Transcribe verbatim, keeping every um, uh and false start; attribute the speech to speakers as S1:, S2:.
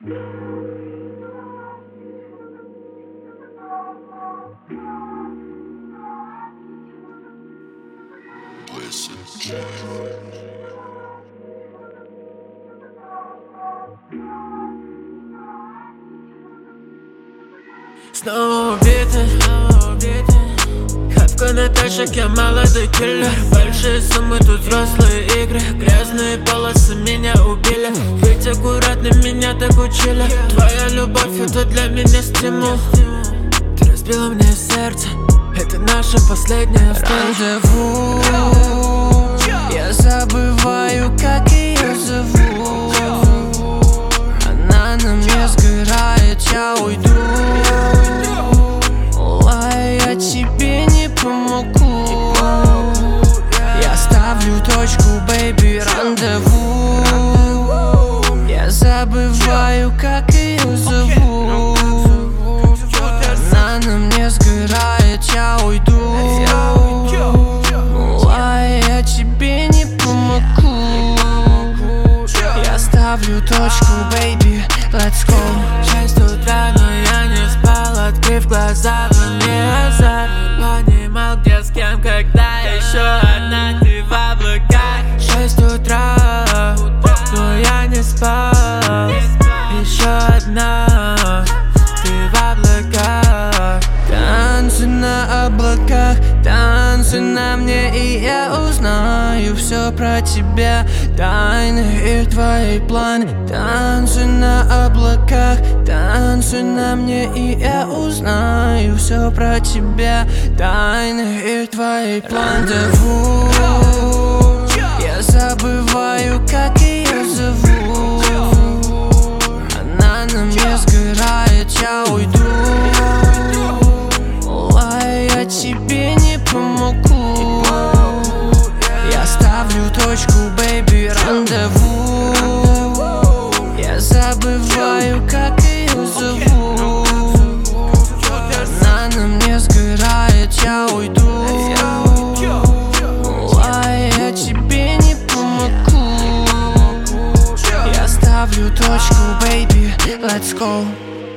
S1: Снова убиты, Хавка на тачек, я молодой киллер. Большие суммы, тут взрослые игры. Грязные полосы меня убили. Быть аккуратным меня так учили. Твоя любовь, это для меня стимул. Ты разбила мне сердце, это наша последняя встреча.
S2: Рандеву, я забываю, как ее зовут. Она на мне сгорает, я уйду. Ой, я тебе не помогу. Я ставлю точку, бэйби, рандеву. Я забываю, как ее зовут. Она на мне сгорает, я уйду. Ой, я тебе не помогу. Я ставлю точку, бэйби, let's go.
S1: Шесть утра, но я не спал, открыв глаза, в уме азарт. Понимал, где с кем, когда еще одна ты в облаках. Шесть утра, но я не спал, еще одна ты в облаках.
S2: Танцы на облаках, танцы на мне, и я узнаю все про тебя. Тайны и твои планы. Танцы на облаках, танцы на мне, и я узнаю все про тебя. Тайны и твои планы. Рандеву, я забываю, как ее зовут. Она на мне сгорает, я уйду. Я тебе не помогу. Я ставлю точку, бэйби, рандеву. Я забываю, как ее зовут. Она на мне сгорает, я уйду. Ой, я тебе не помогу. Я ставлю точку, бэйби, let's go.